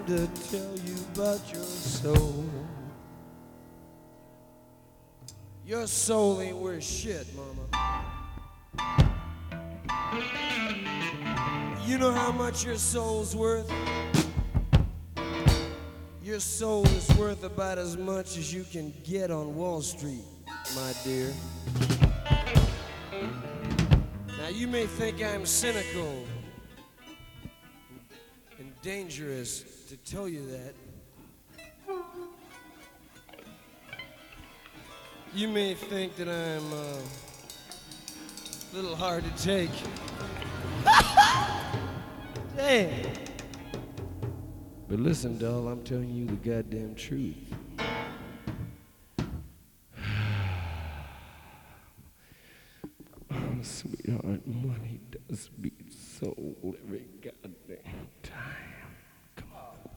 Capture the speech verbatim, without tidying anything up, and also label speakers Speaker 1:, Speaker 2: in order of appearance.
Speaker 1: to tell you about your soul. Your soul ain't worth shit, mama. You know how much your soul's worth? Your soul is worth about as much as you can get on Wall Street, my dear. Now you may think I'm cynical and dangerous to tell you that. You may think that I'm uh, a little hard to take. Damn. But listen, doll, I'm telling you the goddamn truth. Oh, sweetheart, money does beat soul every goddamn time.